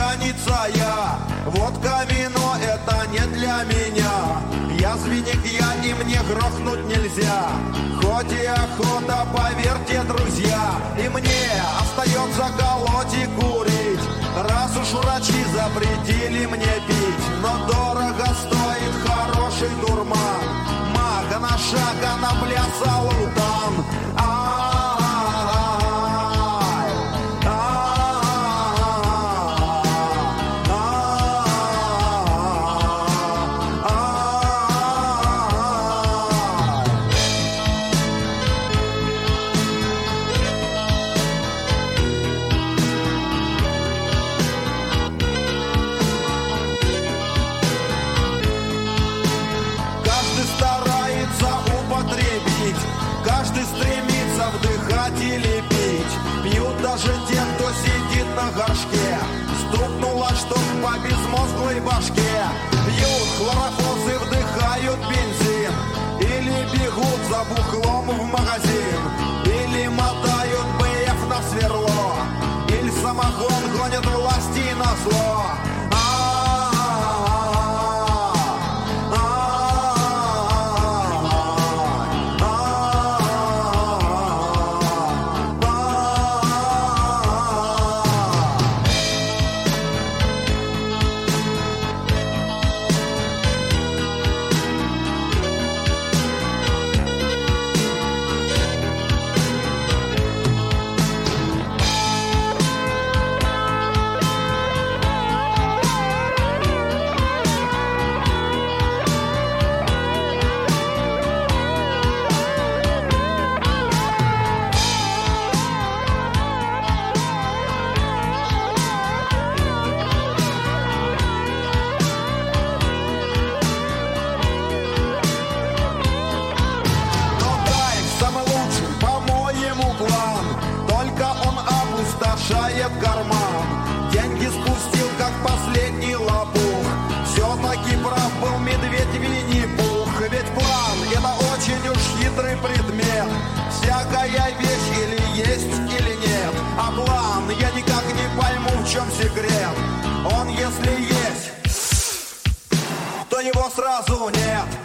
пьяница я. Водка, вино — это не для меня. Язвенник я, и мне грохнуть нельзя. Хоть и охота, поверьте, друзья, и мне остается колоть и курить. Раз уж врачи запретили мне пить, но дорого стоит хороший дурман. Мага на шага наплясал утан. Каждый стремится вдыхать или пить. Пьют даже те, кто сидит на горшке. Стукнуло, что по безмозглой башке. Пьют хлорофосы, вдыхают бензин. Или бегут за бухлом в магазин. Или мотают БФ на сверло. Или самогон гонят власти на зло. Карман. Деньги спустил, как последний лопух. Все-таки прав был медведь Винни-Пух. Ведь план — это очень уж хитрый предмет. Всякая вещь или есть, или нет. А план я никак не пойму, в чем секрет. Он если есть, то его сразу нет.